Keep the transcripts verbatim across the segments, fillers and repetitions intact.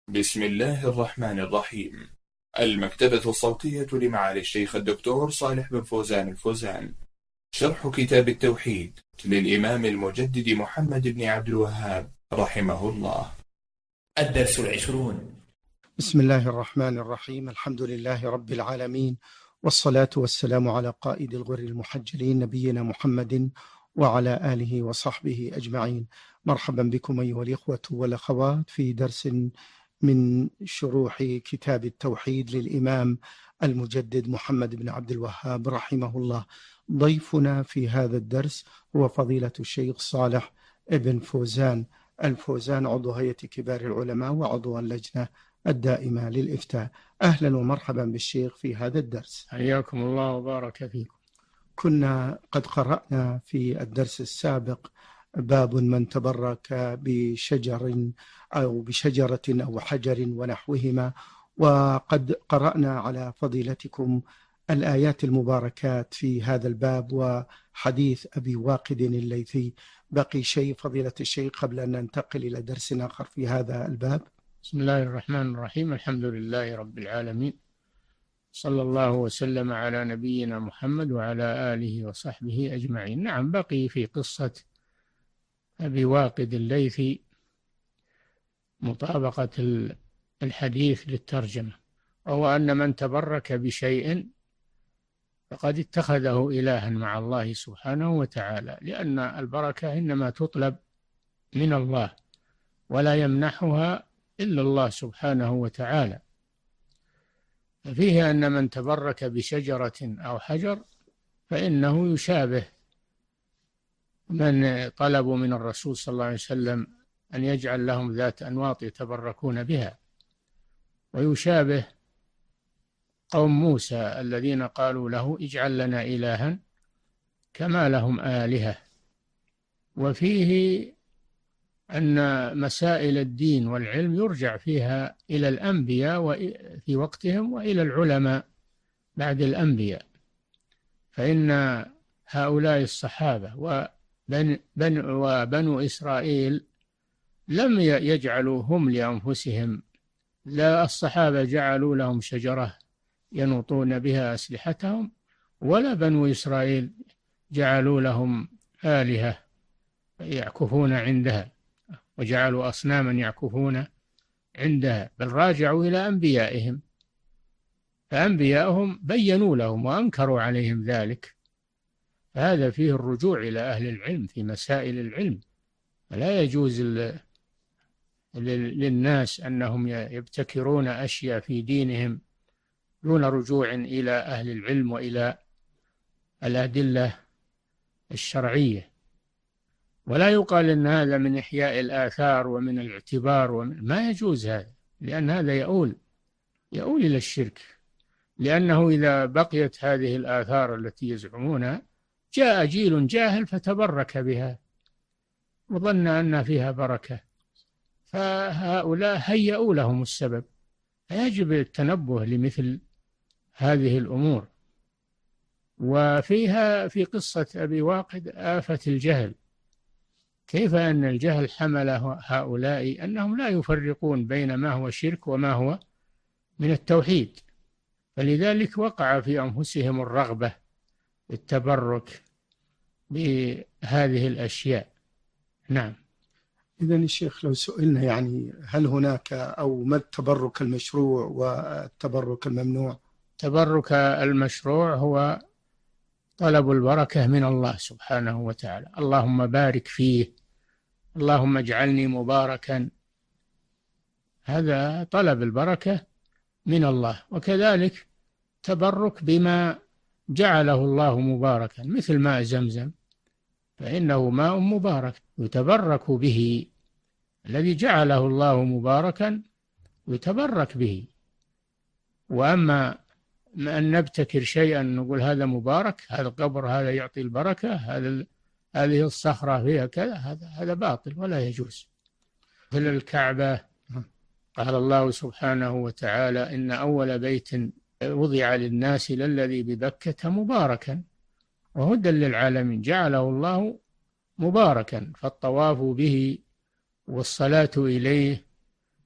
بسم الله الرحمن الرحيم. المكتبة الصوتية لمعالي الشيخ الدكتور صالح بن فوزان الفوزان. شرح كتاب التوحيد للإمام المجدد محمد بن عبد الوهاب رحمه الله. الدرس العشرون. بسم الله الرحمن الرحيم. الحمد لله رب العالمين، والصلاة والسلام على قائد الغر المحجلين نبينا محمد وعلى آله وصحبه أجمعين. مرحبا بكم أيها الإخوة والأخوات في درس من شروح كتاب التوحيد للإمام المجدد محمد بن عبد الوهاب رحمه الله. ضيفنا في هذا الدرس هو فضيلة الشيخ صالح بن فوزان الفوزان، عضو هيئة كبار العلماء وعضو اللجنة الدائمة للإفتاء. أهلا ومرحبا بالشيخ في هذا الدرس. حياكم الله وبارك فيكم. كنا قد قرأنا في الدرس السابق باب من تبرك بشجر أو بشجرة أو حجر ونحوهما، وقد قرأنا على فضيلتكم الآيات المباركات في هذا الباب وحديث أبي واقد الليثي. بقي شيء فضيلة الشيخ قبل أن ننتقل إلى درس آخر في هذا الباب؟ بسم الله الرحمن الرحيم. الحمد لله رب العالمين، صلى الله وسلم على نبينا محمد وعلى آله وصحبه أجمعين. نعم، بقي في قصة أبي واقد الليثي مطابقة الحديث للترجمة، وهو أن من تبرك بشيء فقد اتخذه إلها مع الله سبحانه وتعالى، لأن البركة إنما تطلب من الله ولا يمنحها إلا الله سبحانه وتعالى. ففيه أن من تبرك بشجرة أو حجر فإنه يشابه من طلبوا من الرسول صلى الله عليه وسلم أن يجعل لهم ذات أنواط يتبركون بها، ويشابه قوم موسى الذين قالوا له اجعل لنا إلها كما لهم آلهة. وفيه أن مسائل الدين والعلم يرجع فيها إلى الأنبياء في وقتهم وإلى العلماء بعد الأنبياء، فإن هؤلاء الصحابة وبن بن وبنو إسرائيل لم يجعلوا هم لأنفسهم، لا الصحابة جعلوا لهم شجرة ينوطون بها أسلحتهم، ولا بنو إسرائيل جعلوا لهم آلهة يعكفون عندها وجعلوا أصناما يعكفون عندها، بل راجعوا إلى أنبيائهم، فأنبيائهم بينوا لهم وأنكروا عليهم ذلك. فهذا فيه الرجوع إلى أهل العلم في مسائل العلم. فلا يجوز للناس أنهم يبتكرون أشياء في دينهم دون رجوع إلى أهل العلم وإلى الأدلة الشرعية. ولا يقال إن هذا من إحياء الآثار ومن الاعتبار، ومن ما يجوز هذا، لأن هذا يؤول يؤول إلى الشرك، لأنه إذا بقيت هذه الآثار التي يزعمونها جاء جيل جاهل فتبرك بها وظن أن فيها بركة، فهؤلاء هيئوا لهم السبب. فيجب التنبه لمثل هذه الأمور. وفيها في قصة أبي واقد آفة الجهل، كيف أن الجهل حمل هؤلاء أنهم لا يفرقون بين ما هو شرك وما هو من التوحيد، فلذلك وقع في أنفسهم الرغبة التبرك بهذه الأشياء. نعم. إذن الشيخ لو سئلنا يعني هل هناك أو ما التبرك المشروع والتبرك الممنوع؟ التبرك المشروع هو طلب البركة من الله سبحانه وتعالى، اللهم بارك فيه، اللهم اجعلني مباركا، هذا طلب البركة من الله. وكذلك تبرك بما جعله الله مباركا، مثل ماء زمزم فإنه ماء مبارك يتبرك به، الذي جعله الله مباركا يتبرك به. وأما أن نبتكر شيئا نقول هذا مبارك، هذا القبر هذا يعطي البركة، هذا هذه الصخرة فيها كذا، هذا هذا باطل ولا يجوز. مثل الكعبة قال الله سبحانه وتعالى إن أول بيت وضع للناس للذي ببكة مباركا وهدى للعالمين، جعله الله مباركا، فالطواف به والصلاة إليه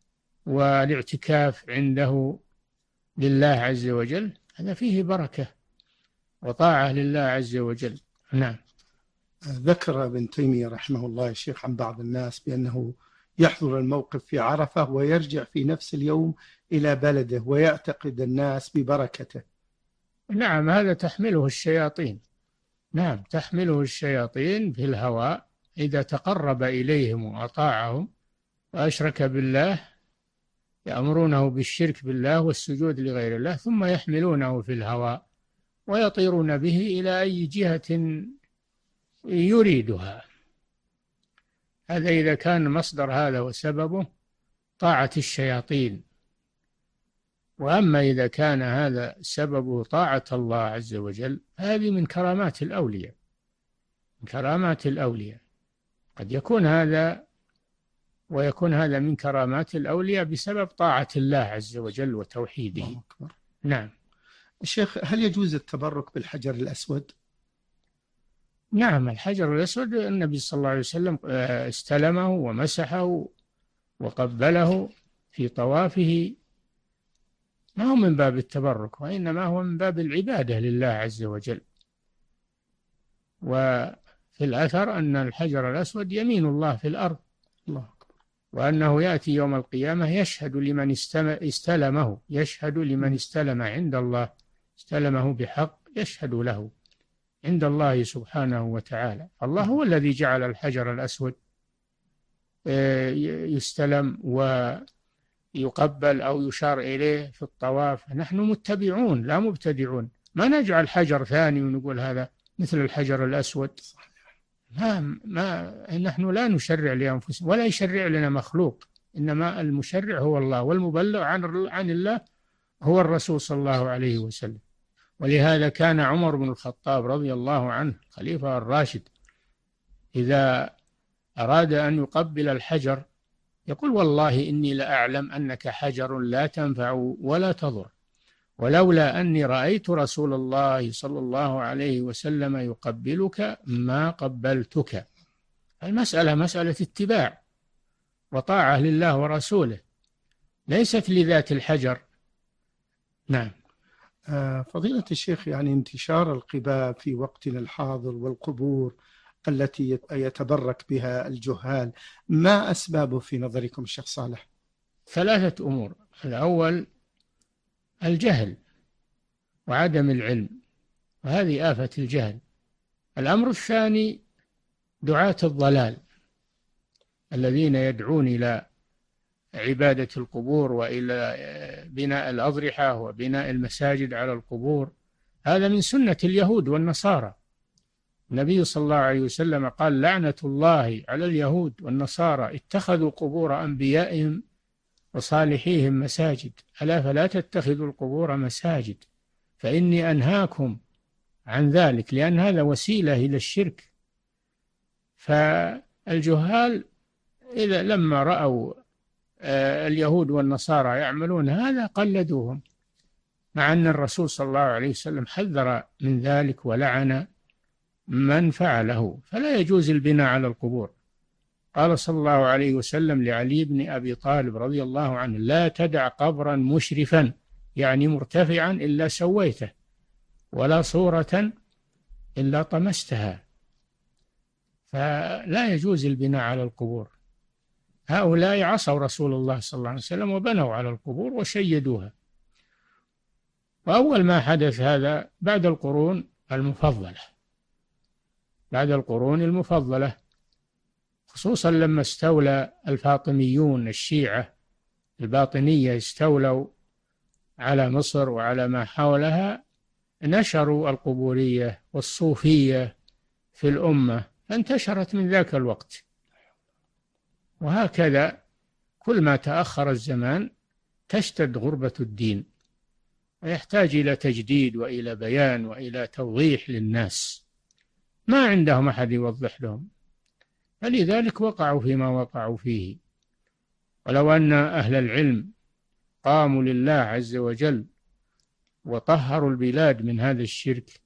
والاعتكاف عنده لله عز وجل، هذا فيه بركة وطاعة لله عز وجل. نعم. ذكر ابن تيمية رحمه الله يا شيخ عن بعض الناس بأنه يحضر الموقف في عرفة ويرجع في نفس اليوم إلى بلده ويعتقد الناس ببركته. نعم، هذا تحمله الشياطين. نعم، تحمله الشياطين في الهواء إذا تقرب إليهم وأطاعهم وأشرك بالله، يأمرونه بالشرك بالله والسجود لغير الله، ثم يحملونه في الهواء ويطيرون به إلى أي جهة يريدها. هذا إذا كان مصدر هذا وسببه طاعة الشياطين. وأما إذا كان هذا سببه طاعة الله عز وجل، هذه من كرامات الأولياء، من كرامات الأولياء. قد يكون هذا ويكون هذا من كرامات الأولياء بسبب طاعة الله عز وجل وتوحيده. الله أكبر. نعم. الشيخ، هل يجوز التبرك بالحجر الأسود؟ نعم، الحجر الأسود النبي صلى الله عليه وسلم استلمه ومسحه وقبله في طوافه، ما هو من باب التبرك، وإنما هو من باب العبادة لله عز وجل. وفي الأثر أن الحجر الأسود يمين الله في الأرض، الله أكبر. وأنه يأتي يوم القيامة يشهد لمن استلمه، يشهد لمن استلم عند الله، استلمه بحق يشهد له عند الله سبحانه وتعالى. الله هو الذي جعل الحجر الأسود يستلم ويقبل أو يشار إليه في الطواف. نحن متبعون لا مبتدعون، ما نجعل حجر ثاني ونقول هذا مثل الحجر الأسود. ما, ما نحن لا نشرع لأنفسنا ولا يشرع لنا مخلوق، إنما المشرع هو الله، والمبلغ عن عن الله هو الرسول صلى الله عليه وسلم. ولهذا كان عمر بن الخطاب رضي الله عنه الخليفة الراشد إذا أراد أن يقبل الحجر يقول: والله إني لأعلم أنك حجر لا تنفع ولا تضر، ولولا أني رأيت رسول الله صلى الله عليه وسلم يقبلك ما قبلتك. المسألة مسألة اتباع وطاعة لله ورسوله، ليست لذات الحجر. نعم. فضيلة الشيخ، يعني انتشار القباب في وقتنا الحاضر والقبور التي يتبرك بها الجهال، ما أسبابه في نظركم الشيخ صالح؟ ثلاثة أمور. الأول الجهل وعدم العلم، وهذه آفة الجهل. الأمر الثاني دعاة الضلال الذين يدعون إلى عبادة القبور وإلى بناء الأضرحة وبناء المساجد على القبور. هذا من سنة اليهود والنصارى. النبي صلى الله عليه وسلم قال: لعنة الله على اليهود والنصارى اتخذوا قبور أنبيائهم وصالحيهم مساجد، ألا فلا تتخذوا القبور مساجد فإني أنهاكم عن ذلك، لأن هذا وسيلة إلى الشرك. فالجهال إذا لما رأوا اليهود والنصارى يعملون هذا قلدوهم، مع أن الرسول صلى الله عليه وسلم حذر من ذلك ولعن من فعله. فلا يجوز البناء على القبور. قال صلى الله عليه وسلم لعلي بن أبي طالب رضي الله عنه: لا تدع قبرا مشرفا يعني مرتفعا إلا سويته، ولا صورة إلا طمستها. فلا يجوز البناء على القبور. هؤلاء عصوا رسول الله صلى الله عليه وسلم وبنوا على القبور وشيدوها. وأول ما حدث هذا بعد القرون المفضلة، بعد القرون المفضلة، خصوصا لما استولى الفاطميون الشيعة الباطنية، استولوا على مصر وعلى ما حولها، نشروا القبورية والصوفية في الأمة، فانتشرت من ذاك الوقت. وهكذا كل ما تأخر الزمان تشتد غربة الدين، ويحتاج إلى تجديد وإلى بيان وإلى توضيح للناس، ما عندهم أحد يوضح لهم، فلذلك وقعوا فيما وقعوا فيه. ولو أن أهل العلم قاموا لله عز وجل وطهروا البلاد من هذا الشرك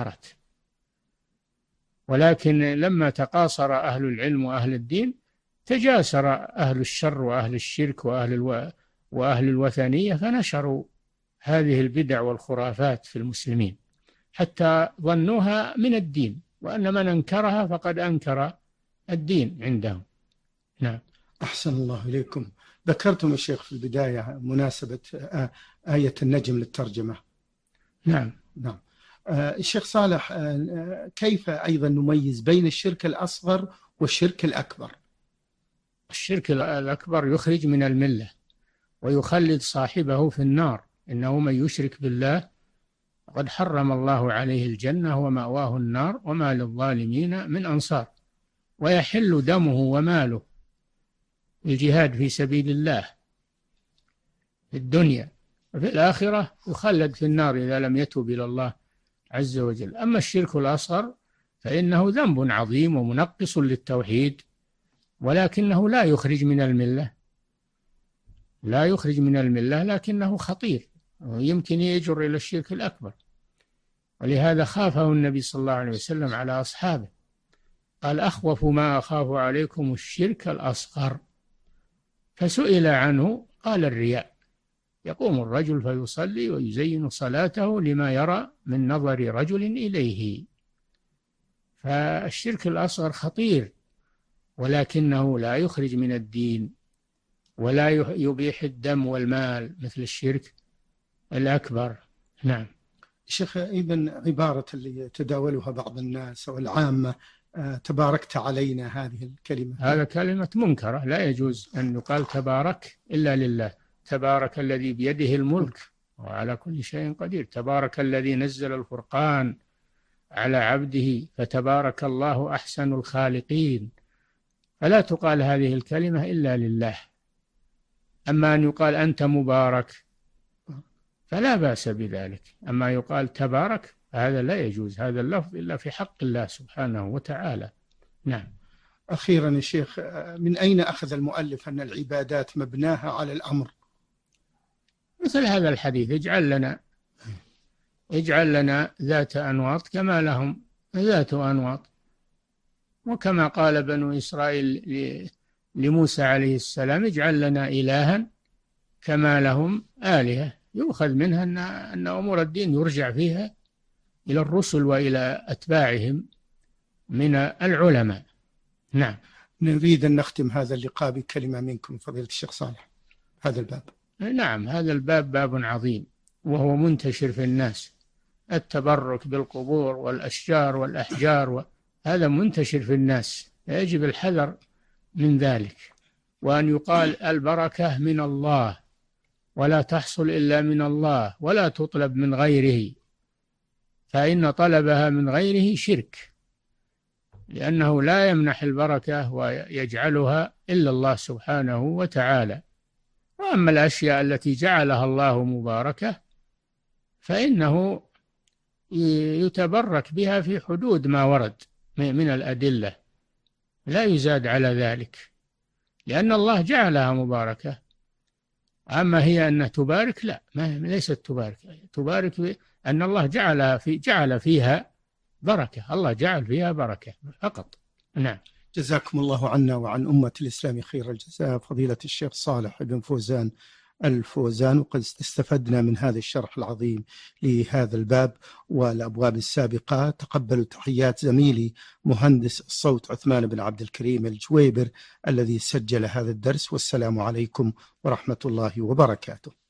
لتطهرت، ولكن لما تقاصر أهل العلم وأهل الدين تجاسر أهل الشر وأهل الشرك وأهل الو... وأهل الوثنية، فنشروا هذه البدع والخرافات في المسلمين حتى ظنوها من الدين، وأن من أنكرها فقد أنكر الدين عندهم. نعم. أحسن الله إليكم. ذكرتم الشيخ في البداية مناسبة آية النجم للترجمة. نعم. نعم. الشيخ صالح، كيف أيضا نميز بين الشرك الأصغر والشرك الأكبر؟ الشرك الأكبر يخرج من الملة ويخلد صاحبه في النار، إنه من يشرك بالله قد حرم الله عليه الجنة ومأواه النار وما للظالمين من أنصار. ويحل دمه وماله الجهاد في سبيل الله في الدنيا، وفي الآخرة يخلد في النار إذا لم يتوب إلى الله عز وجل. أما الشرك الأصغر فإنه ذنب عظيم ومنقص للتوحيد، ولكنه لا يخرج من الملة، لا يخرج من الملة لكنه خطير ويمكن يجر إلى الشرك الأكبر. ولهذا خافه النبي صلى الله عليه وسلم على أصحابه، قال: أخوف ما أخاف عليكم الشرك الأصغر. فسئل عنه قال: الرياء، يقوم الرجل فيصلي ويزين صلاته لما يرى من نظر رجل إليه. فالشرك الأصغر خطير، ولكنه لا يخرج من الدين ولا يبيح الدم والمال مثل الشرك الأكبر. نعم. شيخ، إذن عبارة اللي يتداولها بعض الناس والعامة تباركت علينا، هذه الكلمة هذا كلمة منكرة، لا يجوز أن يقال تبارك إلا لله. تبارك الذي بيده الملك وعلى كل شيء قدير، تبارك الذي نزل الفرقان على عبده، فتبارك الله أحسن الخالقين. فلا تقال هذه الكلمة إلا لله. أما أن يقال أنت مبارك فلا بأس بذلك، أما يقال تبارك هذا لا يجوز هذا اللفظ إلا في حق الله سبحانه وتعالى. نعم. أخيرا يا شيخ، من أين أخذ المؤلف أن العبادات مبناها على الأمر؟ مثل هذا الحديث: اجعل لنا اجعل لنا ذات أنواط كما لهم ذات أنواط. وكما قال بنو إسرائيل لموسى عليه السلام: اجعل لنا إلها كما لهم آلهة. يؤخذ منها أن أن أمور الدين يرجع فيها إلى الرسل وإلى أتباعهم من العلماء. نعم. نريد أن نختم هذا اللقاء بكلمة منكم فضيلة الشيخ صالح، هذا الباب. نعم، هذا الباب باب عظيم وهو منتشر في الناس، التبرك بالقبور والأشجار والأحجار، هذا منتشر في الناس، يجب الحذر من ذلك، وأن يقال البركة من الله ولا تحصل إلا من الله ولا تطلب من غيره، فإن طلبها من غيره شرك، لأنه لا يمنح البركة ويجعلها إلا الله سبحانه وتعالى. وأما الأشياء التي جعلها الله مباركة فإنه يتبرك بها في حدود ما ورد من الأدلة، لا يزاد على ذلك، لأن الله جعلها مباركة. أما هي أن تبارك لا، ما ليست تبارك، تبارك أن الله جعل في جعل فيها بركة، الله جعل فيها بركة فقط. نعم. جزاكم الله عنا وعن أمة الإسلام خير الجزاء فضيلة الشيخ صالح بن فوزان الفوزان، وقد استفدنا من هذا الشرح العظيم لهذا الباب والأبواب السابقة. تقبلوا تحيات زميلي مهندس الصوت عثمان بن عبد الكريم الجويبر الذي سجل هذا الدرس، والسلام عليكم ورحمة الله وبركاته.